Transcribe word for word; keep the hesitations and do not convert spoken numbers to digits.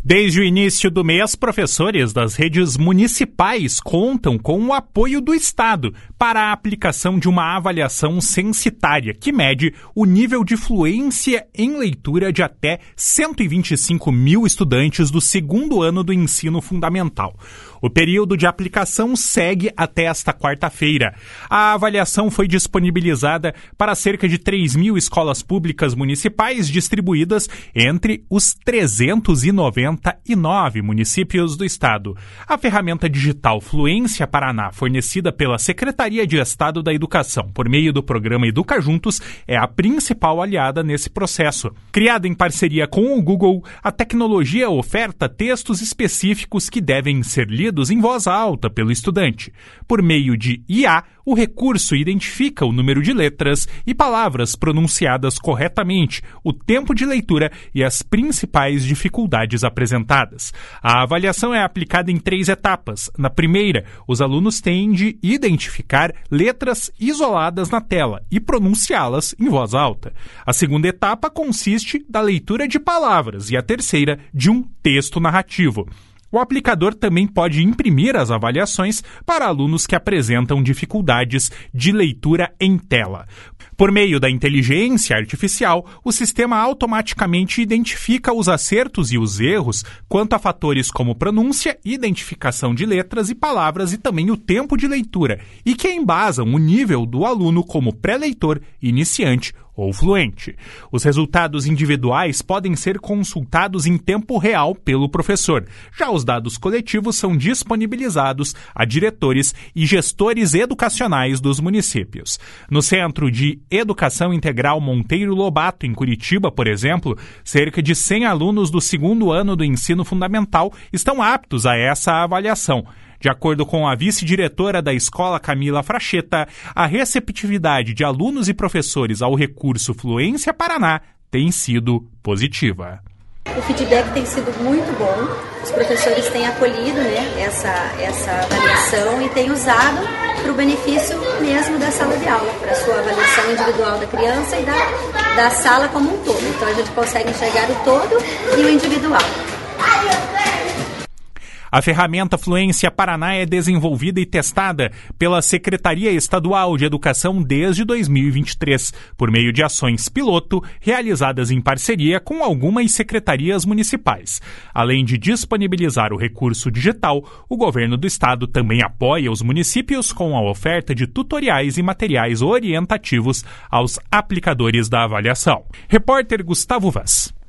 Desde o início do mês, professores das redes municipais contam com o apoio do Estado para a aplicação de uma avaliação censitária que mede o nível de fluência em leitura de até cento e vinte e cinco mil estudantes do segundo ano do ensino fundamental. O período de aplicação segue até esta quarta-feira. A avaliação foi disponibilizada para cerca de três mil escolas públicas municipais distribuídas entre os trezentos e noventa e nove municípios do estado. A ferramenta digital Fluência Paraná, fornecida pela Secretaria de Estado da Educação por meio do programa Educa Juntos, é a principal aliada nesse processo. Criada em parceria com o Google, a tecnologia oferta textos específicos que devem ser lidos em voz alta pelo estudante. Por meio de I A, o recurso identifica o número de letras e palavras pronunciadas corretamente, o tempo de leitura e as principais dificuldades apresentadas. A avaliação é aplicada em três etapas. Na primeira, os alunos têm de identificar letras isoladas na tela e pronunciá-las em voz alta. A segunda etapa consiste da leitura de palavras e a terceira, de um texto narrativo. O aplicador também pode imprimir as avaliações para alunos que apresentam dificuldades de leitura em tela. Por meio da inteligência artificial, o sistema automaticamente identifica os acertos e os erros quanto a fatores como pronúncia, identificação de letras e palavras e também o tempo de leitura, e que embasam o nível do aluno como pré-leitor, iniciante ou fluente. Os resultados individuais podem ser consultados em tempo real pelo professor. Já os dados coletivos são disponibilizados a diretores e gestores educacionais dos municípios. No Centro de Educação Integral Monteiro Lobato, em Curitiba, por exemplo, cerca de cem alunos do segundo ano do ensino fundamental estão aptos a essa avaliação. De acordo com a vice-diretora da escola, Camila Fracheta, a receptividade de alunos e professores ao recurso Fluência Paraná tem sido positiva. O feedback tem sido muito bom, os professores têm acolhido, né, essa, essa avaliação e têm usado para o benefício mesmo da sala de aula, para a sua avaliação individual da criança e da, da sala como um todo. Então a gente consegue enxergar o todo e o individual. A ferramenta Fluência Paraná é desenvolvida e testada pela Secretaria Estadual de Educação desde dois mil e vinte e três, por meio de ações piloto realizadas em parceria com algumas secretarias municipais. Além de disponibilizar o recurso digital, o governo do estado também apoia os municípios com a oferta de tutoriais e materiais orientativos aos aplicadores da avaliação. Repórter Gustavo Vaz.